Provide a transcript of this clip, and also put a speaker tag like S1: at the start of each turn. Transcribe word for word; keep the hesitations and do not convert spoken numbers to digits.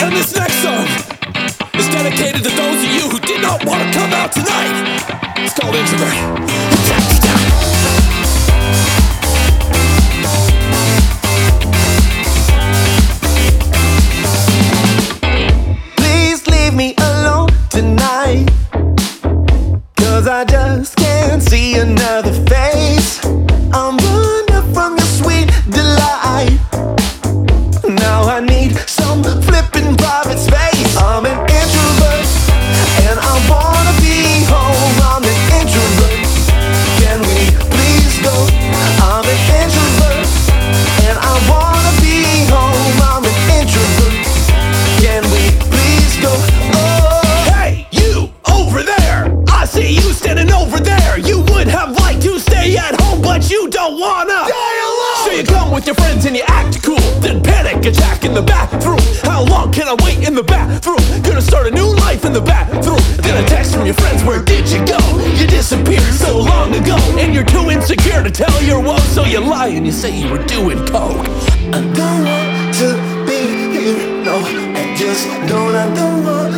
S1: And this next song is dedicated to those of you who did not want to come out tonight. It's called Introvert.
S2: Tonight, 'cause I just can't see another face. I'm running from your sweet delight. Now I need some flipping private space. I'm an introvert and I wanna be home. I'm an introvert. Can we please go? I'm an introvert and I wanna be home. I'm an introvert. Can we please go?
S1: See you standing over there. You would have liked to stay at home, but you don't wanna stay alone. So you come with your friends and you act cool, then panic attack in the bathroom. How long can I wait in the bathroom? Gonna start a new life in the bathroom. Then a text from your friends, where did you go? You disappeared so long ago, and you're too insecure to tell your woes, so you lie and you say you were doing coke.
S2: I don't want to be here, no, I just don't, I don't want